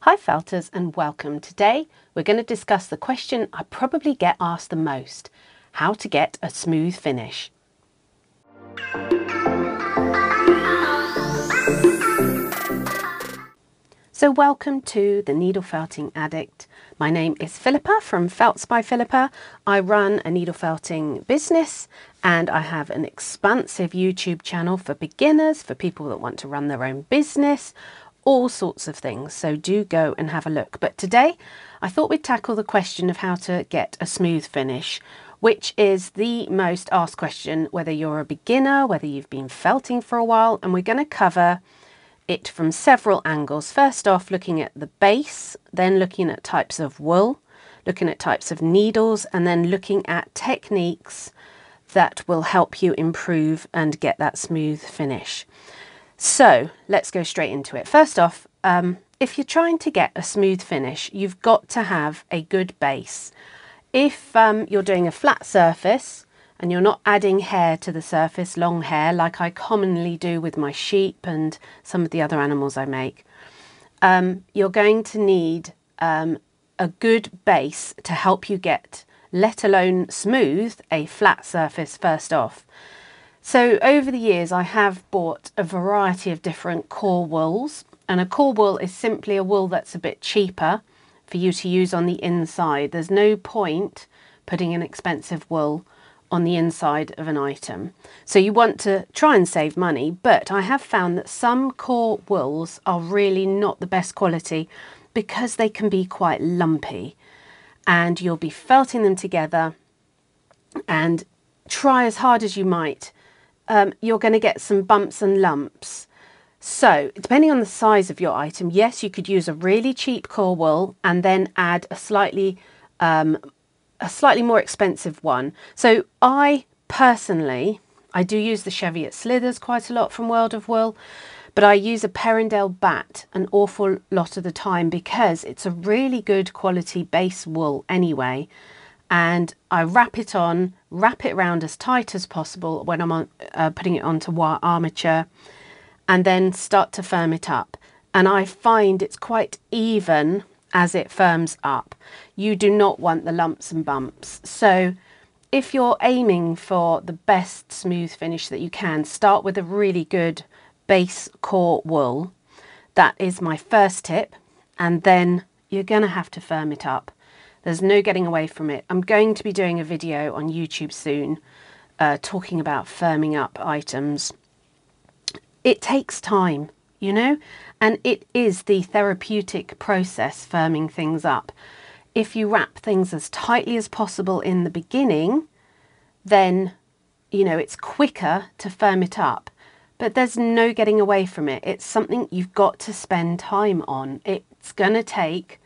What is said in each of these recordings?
Hi felters and welcome. Today we're going to discuss the question I probably get asked the most: how to get a smooth finish. So welcome to the Needle Felting Addict. My name is Philippa from Felts by Philippa. I run a needle felting business and I have an expansive YouTube channel for beginners, for people that want to run their own business, all sorts of things. So do go and have a look. But today I thought we'd tackle the question of how to get a smooth finish, which is the most asked question, whether you're a beginner, whether you've been felting for a while, and we're going to cover it from several angles. First off, looking at the base, then looking at types of wool, looking at types of needles, and then looking at techniques that will help you improve and get that smooth finish. So let's go straight into it. First off, if you're trying to get a smooth finish, you've got to have a good base. If you're doing a flat surface and you're not adding hair to the surface, long hair, like I commonly do with my sheep and some of the other animals I make, you're going to need a good base to help you get, let alone smooth, a flat surface first off. So over the years I have bought a variety of different core wools, and a core wool is simply a wool that's a bit cheaper for you to use on the inside. There's no point putting an expensive wool on the inside of an item. So you want to try and save money, but I have found that some core wools are really not the best quality because they can be quite lumpy, and you'll be felting them together, and try as hard as you might, you're going to get some bumps and lumps. So depending on the size of your item, yes, you could use a really cheap core wool and then add a slightly more expensive one. So I personally, I do use the Cheviot Slithers quite a lot from World of Wool, but I use a Perindale Bat an awful lot of the time because it's a really good quality base wool anyway. And I wrap it around as tight as possible when I'm putting it onto wire armature, and then start to firm it up. And I find it's quite even as it firms up. You do not want the lumps and bumps. So if you're aiming for the best smooth finish that you can, start with a really good base core wool. That is my first tip. And then you're going to have to firm it up. There's no getting away from it. I'm going to be doing a video on YouTube soon talking about firming up items. It takes time, you know, and it is the therapeutic process, firming things up. If you wrap things as tightly as possible in the beginning, then, you know, it's quicker to firm it up. But there's no getting away from it. It's something you've got to spend time on. It's going to take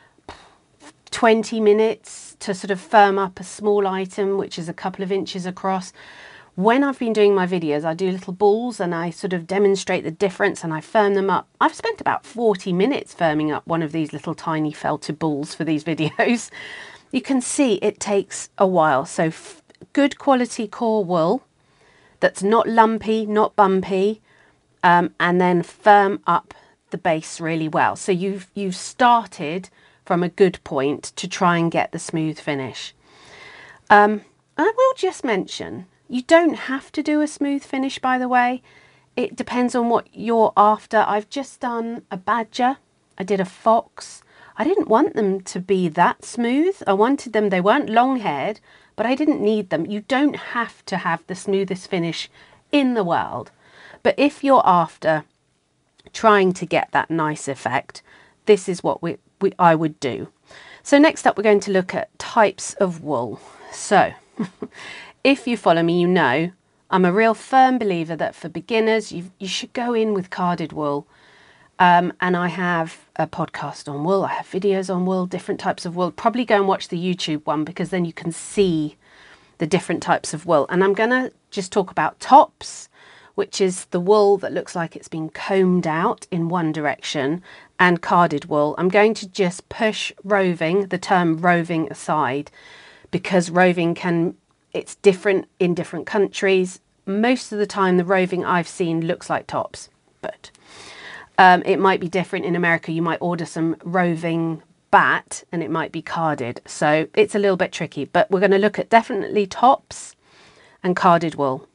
20 minutes to sort of firm up a small item, which is a couple of inches across. When I've been doing my videos, I do little balls and I sort of demonstrate the difference and I firm them up. I've spent about 40 minutes firming up one of these little tiny felted balls for these videos. You can see it takes a while. So good quality core wool that's not lumpy, not bumpy, and then firm up the base really well. So you've started from a good point to try and get the smooth finish. I will just mention, you don't have to do a smooth finish, by the way. It depends on what you're after. I've just done a badger. I did a fox. I didn't want them to be that smooth. I wanted them, they weren't long haired, but I didn't need them. You don't have to have the smoothest finish in the world. But if you're after trying to get that nice effect, this is what I would do. So next up, we're going to look at types of wool. So if you follow me, you know I'm a real firm believer that for beginners, you should go in with carded wool. And I have a podcast on wool. I have videos on wool, different types of wool. Probably go and watch the YouTube one because then you can see the different types of wool. And I'm going to just talk about tops, which is the wool that looks like it's been combed out in one direction, and carded wool. I'm going to just push roving, the term roving aside, because roving it's different in different countries. Most of the time the roving I've seen looks like tops, but It might be different in America. You might order some roving bat and it might be carded. So it's a little bit tricky, but we're going to look at definitely tops and carded wool.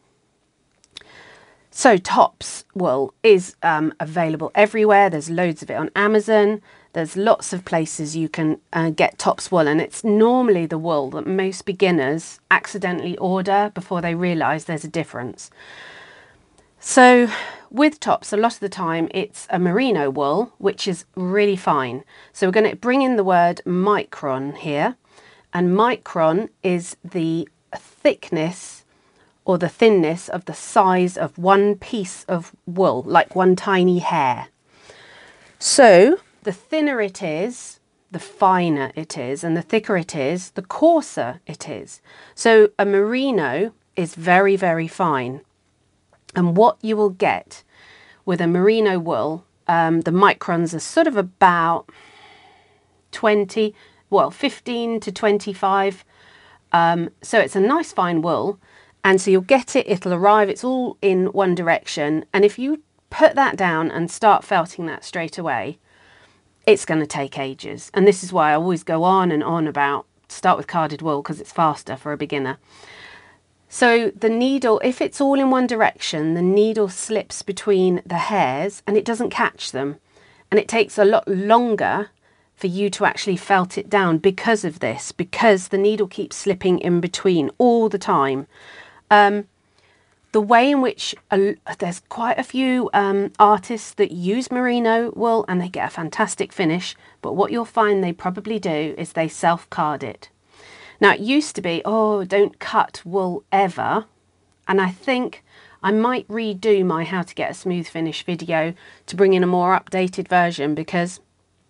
So tops wool is available everywhere. There's loads of it on Amazon. There's lots of places you can get tops wool, and it's normally the wool that most beginners accidentally order before they realise there's a difference. So with tops, a lot of the time it's a merino wool, which is really fine. So we're going to bring in the word micron here, and micron is the thickness or the thinness of the size of one piece of wool, like one tiny hair. So the thinner it is, the finer it is, and the thicker it is, the coarser it is. So a merino is very, very fine. And what you will get with a merino wool, the microns are sort of about 15 to 25. So it's a nice fine wool. And so you'll get it, it'll arrive, it's all in one direction. And if you put that down and start felting that straight away, it's going to take ages. And this is why I always go on and on about start with carded wool, because it's faster for a beginner. So the needle, if it's all in one direction, the needle slips between the hairs and it doesn't catch them. And it takes a lot longer for you to actually felt it down because of this, because the needle keeps slipping in between all the time. The way in which there's quite a few artists that use merino wool and they get a fantastic finish, but what you'll find they probably do is they self-card it. Now, it used to be, oh, don't cut wool ever. And I think I might redo my how to get a smooth finish video to bring in a more updated version, because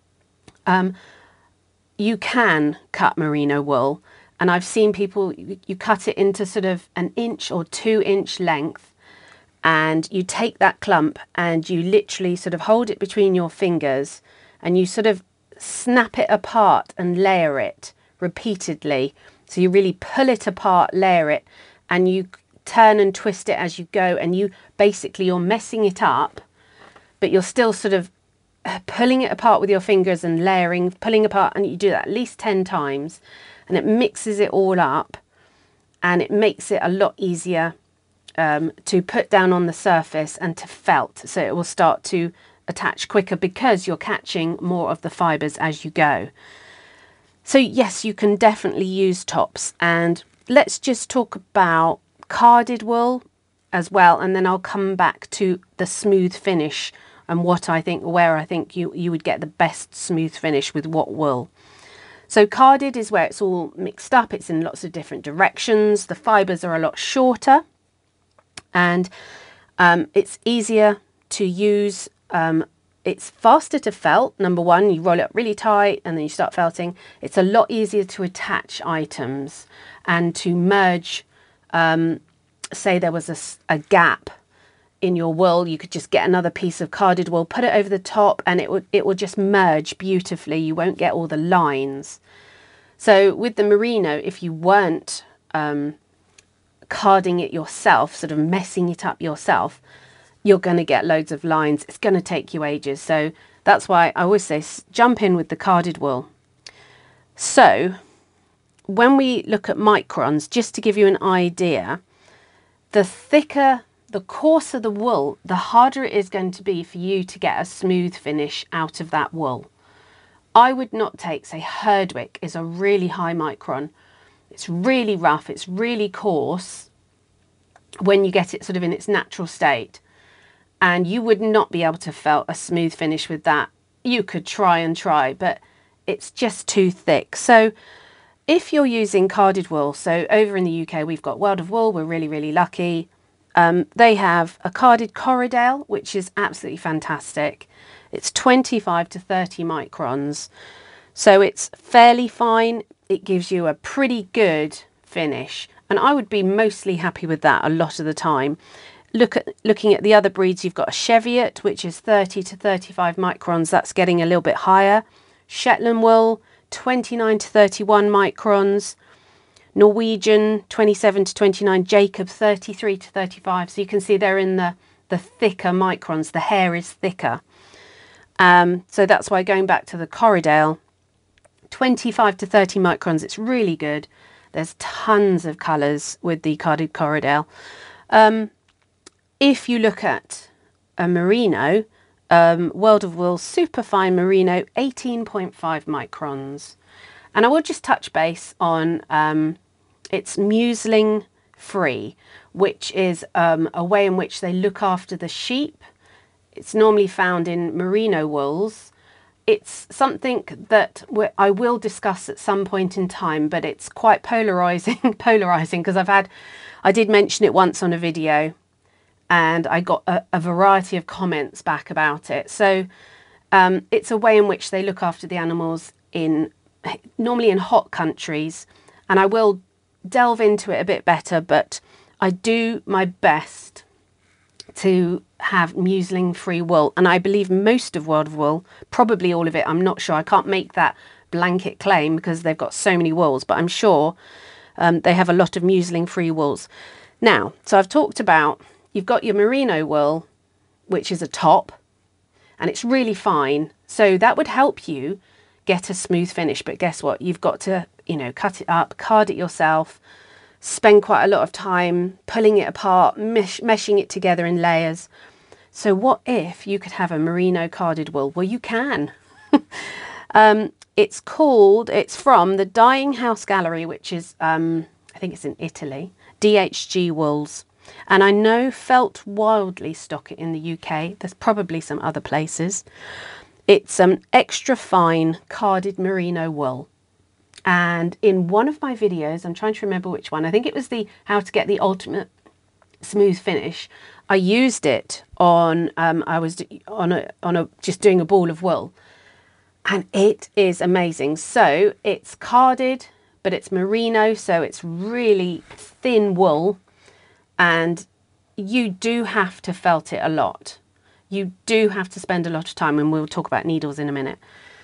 you can cut merino wool. And I've seen people, you cut it into sort of 1 inch or 2 inch length, and you take that clump and you literally sort of hold it between your fingers and you sort of snap it apart and layer it repeatedly. So you really pull it apart, layer it, and you turn and twist it as you go, and you basically, you're messing it up, but you're still sort of pulling it apart with your fingers and layering, pulling apart, and you do that at least 10 times, and it mixes it all up, and it makes it a lot easier to put down on the surface and to felt, so it will start to attach quicker because you're catching more of the fibres as you go. So yes, you can definitely use tops, and let's just talk about carded wool as well, and then I'll come back to the smooth finish and what I think, where I think you would get the best smooth finish with what wool. So carded is where it's all mixed up, it's in lots of different directions, the fibres are a lot shorter, and it's easier to use. It's faster to felt. Number one, you roll it up really tight and then you start felting. It's a lot easier to attach items and to merge. Say there was a gap in your wool, you could just get another piece of carded wool, put it over the top, and it will just merge beautifully. You won't get all the lines. So with the merino, if you weren't carding it yourself, sort of messing it up yourself, you're going to get loads of lines. It's going to take you ages. So that's why I always say jump in with the carded wool. So when we look at microns, just to give you an idea, the thicker, the coarser the wool, the harder it is going to be for you to get a smooth finish out of that wool. I would not take, say, Herdwick is a really high micron. It's really rough, it's really coarse when you get it sort of in its natural state. And you would not be able to felt a smooth finish with that. You could try and try, but it's just too thick. So if you're using carded wool, so over in the UK, we've got World of Wool, we're really, really lucky. They have a carded Corriedale, which is absolutely fantastic. It's 25 to 30 microns. So it's fairly fine. It gives you a pretty good finish. And I would be mostly happy with that a lot of the time. Looking at the other breeds, you've got a Cheviot, which is 30 to 35 microns. That's getting a little bit higher. Shetland wool, 29 to 31 microns. Norwegian, 27 to 29. Jacob, 33 to 35. So you can see they're in the thicker microns. The hair is thicker. So that's why, going back to the Corriedale, 25 to 30 microns, it's really good. There's tons of colours with the carded Corriedale. If you look at a merino, World of Wool Superfine Merino, 18.5 microns. And I will just touch base on it's muesling free, which is a way in which they look after the sheep. It's normally found in merino wools. It's something that I will discuss at some point in time, but it's quite polarizing because I did mention it once on a video, and I got a variety of comments back about it. So it's a way in which they look after the animals normally in hot countries, and I will delve into it a bit better, but I do my best to have muesling free wool, and I believe most of World of Wool, probably all of it, I'm not sure, I can't make that blanket claim because they've got so many wools, but I'm sure they have a lot of muesling free wools. Now, so I've talked about, you've got your merino wool, which is a top, and it's really fine, so that would help you get a smooth finish. But guess what, you've got to, you know, cut it up, card it yourself, spend quite a lot of time pulling it apart, meshing it together in layers. So what if you could have a merino carded wool? Well, you can. It's from the Dyeing House Gallery, which is, I think it's in Italy, DHG Wools. And I know Felt Wildly stock it in the UK. There's probably some other places. It's extra fine carded merino wool. And in one of my videos, I'm trying to remember which one, I think it was the how to get the ultimate smooth finish. I used it on, I was just doing a ball of wool, and it is amazing. So it's carded, but it's merino, so it's really thin wool, and you do have to felt it a lot. You do have to spend a lot of time, and we'll talk about needles in a minute.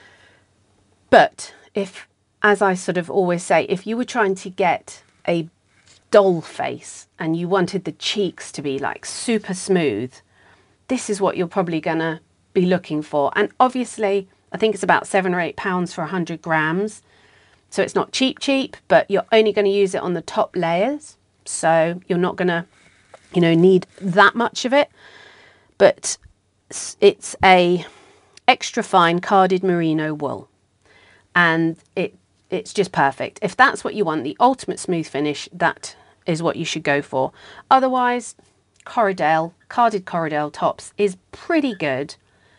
But if, as I sort of always say, if you were trying to get a doll face and you wanted the cheeks to be like super smooth, this is what you're probably going to be looking for. And obviously, I think it's about £7 or £8 for 100 grams. So it's not cheap, but you're only going to use it on the top layers. So you're not going to, you know, need that much of it. But it's a extra fine carded merino wool, and it's just perfect. If that's what you want, the ultimate smooth finish, that is what you should go for. Otherwise, carded Corriedale tops is pretty good.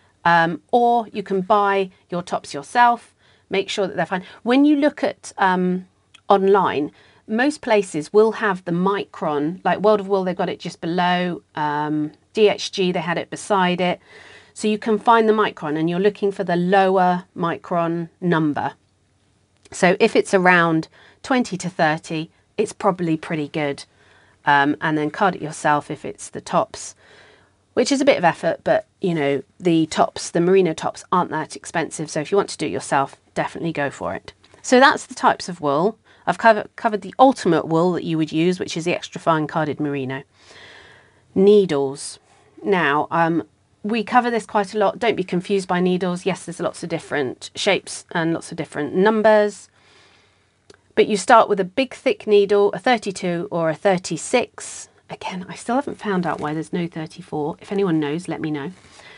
Or you can buy your tops yourself, make sure that they're fine. When you look at online, most places will have the micron, like World of Wool, they've got it just below, DHG, they had it beside it. So you can find the micron, and you're looking for the lower micron number. So if it's around 20 to 30, it's probably pretty good. And then card it yourself if it's the tops, which is a bit of effort, but you know, the tops, the merino tops, aren't that expensive. So if you want to do it yourself, definitely go for it. So that's the types of wool. I've covered the ultimate wool that you would use, which is the extra fine carded merino. Needles. Now, we cover this quite a lot. Don't be confused by needles. Yes, there's lots of different shapes and lots of different numbers. But you start with a big thick needle, a 32 or a 36. Again, I still haven't found out why there's no 34. If anyone knows, let me know.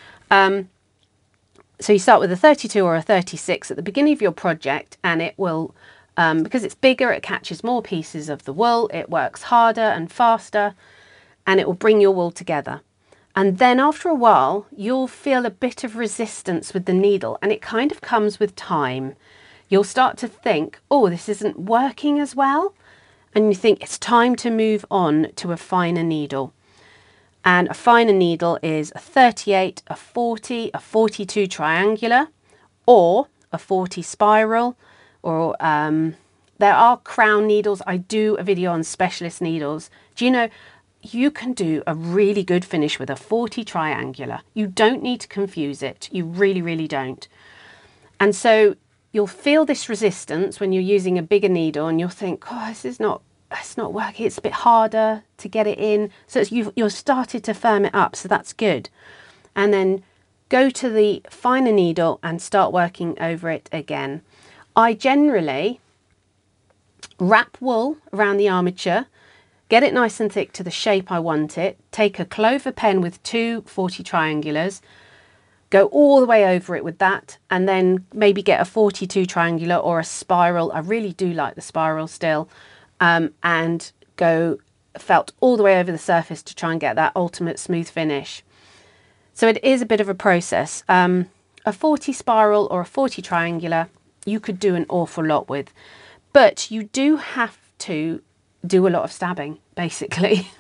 So you start with a 32 or a 36 at the beginning of your project, and it will, because it's bigger, it catches more pieces of the wool, it works harder and faster, and it will bring your wool together. And then after a while, you'll feel a bit of resistance with the needle, and it kind of comes with time. You'll start to think, oh, this isn't working as well. And you think it's time to move on to a finer needle. And a finer needle is a 38, a 40, a 42 triangular, or a 40 spiral, or there are crown needles. I do a video on specialist needles. Do you know, you can do a really good finish with a 40 triangular. You don't need to confuse it. You really, really don't. And so you'll feel this resistance when you're using a bigger needle, and you'll think, oh, it's not working. It's a bit harder to get it in. So you've started to firm it up. So that's good. And then go to the finer needle and start working over it again. I generally wrap wool around the armature, get it nice and thick to the shape I want it, take a clover pen with 2 40 triangulars, go all the way over it with that, and then maybe get a 42 triangular or a spiral. I really do like the spiral still, and go felt all the way over the surface to try and get that ultimate smooth finish. So it is a bit of a process. A 40 spiral or a 40 triangular you could do an awful lot with, but you do have to do a lot of stabbing, basically.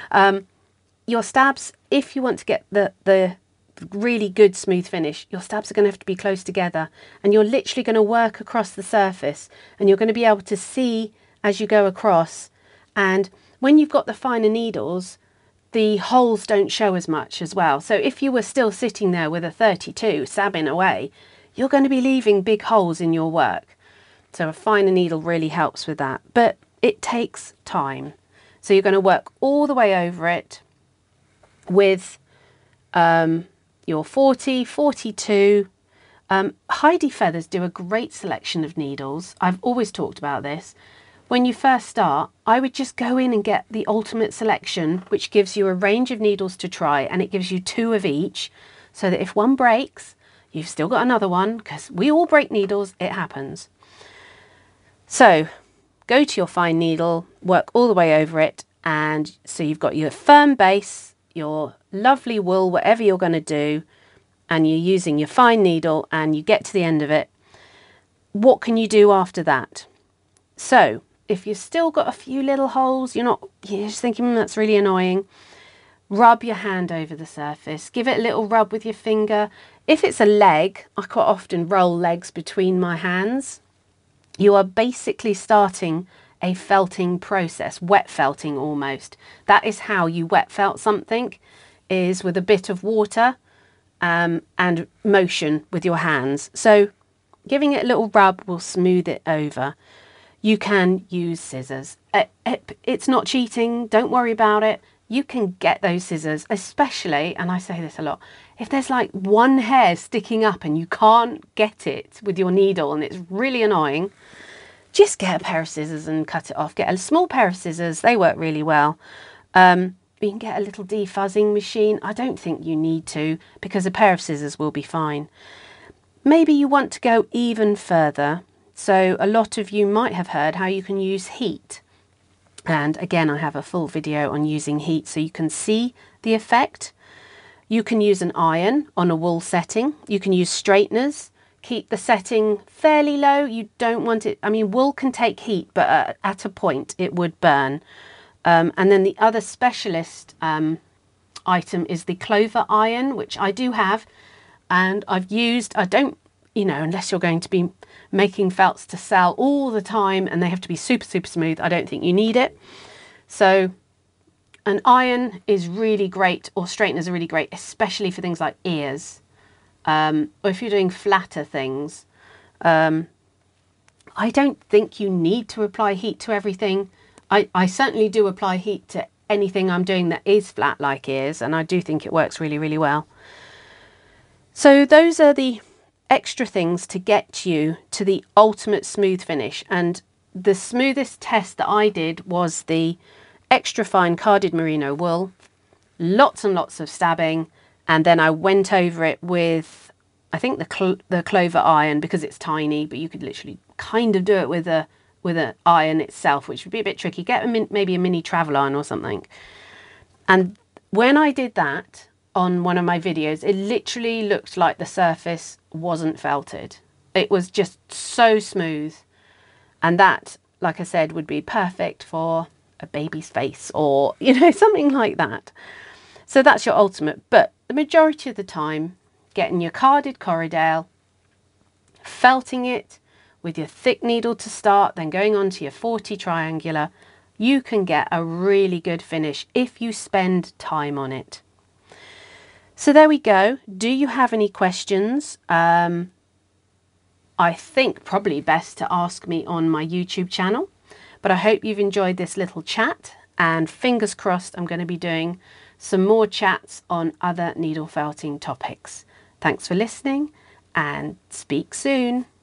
Your stabs, if you want to get the really good smooth finish, your stabs are going to have to be close together, and you're literally going to work across the surface, and you're going to be able to see as you go across. And when you've got the finer needles, the holes don't show as much as well. So if you were still sitting there with a 32 stabbing away, you're going to be leaving big holes in your work. So a finer needle really helps with that, but it takes time. So you're going to work all the way over it with your 40, 42. Heidi Feathers do a great selection of needles. I've always talked about this. When you first start, I would just go in and get the ultimate selection, which gives you a range of needles to try, and it gives you 2 of each, so that if one breaks, you've still got another one, because we all break needles, it happens. So go to your fine needle, work all the way over it, and so you've got your firm base, your lovely wool, whatever you're going to do, and you're using your fine needle, and you get to the end of it. What can you do after that? So if you've still got a few little holes, you're just thinking, that's really annoying, rub your hand over the surface, give it a little rub with your finger. If it's a leg, I quite often roll legs between my hands. You are basically starting a felting process, wet felting almost. That is how you wet felt something, is with a bit of water and motion with your hands. So giving it a little rub will smooth it over. You can use scissors. It's not cheating, don't worry about it. You can get those scissors, especially, and I say this a lot, if there's like one hair sticking up and you can't get it with your needle and it's really annoying, just get a pair of scissors and cut it off. Get a small pair of scissors, they work really well. You can get a little defuzzing machine. I don't think you need to, because a pair of scissors will be fine. Maybe you want to go even further. So a lot of you might have heard how you can use heat. And again, I have a full video on using heat so you can see the effect. You can use an iron on a wool setting. You can use straighteners. Keep the setting fairly low. You don't want it, I mean, wool can take heat, but at a point it would burn. And then the other specialist item is the clover iron, which I do have, and I've used. I don't, unless you're going to be making felts to sell all the time and they have to be super, super smooth, I don't think you need it. So an iron is really great, or straighteners are really great, especially for things like ears, or if you're doing flatter things. I don't think you need to apply heat to everything. I certainly do apply heat to anything I'm doing that is flat like ears, and I do think it works really, really well. So those are the extra things to get you to the ultimate smooth finish. And the smoothest test that I did was the extra fine carded merino wool, lots and lots of stabbing, and then I went over it with, I think, the clover iron, because it's tiny, but you could literally kind of do it with an iron itself, which would be a bit tricky. Get maybe a mini travel iron or something. And when I did that on one of my videos, it literally looked like the surface wasn't felted. It was just so smooth. And that, like I said, would be perfect for a baby's face or, something like that. So that's your ultimate. But the majority of the time, getting your carded Corriedale, felting it with your thick needle to start, then going on to your 40 triangular, you can get a really good finish if you spend time on it. So there we go. Do you have any questions? I think probably best to ask me on my YouTube channel, but I hope you've enjoyed this little chat, and fingers crossed I'm going to be doing some more chats on other needle felting topics. Thanks for listening and speak soon.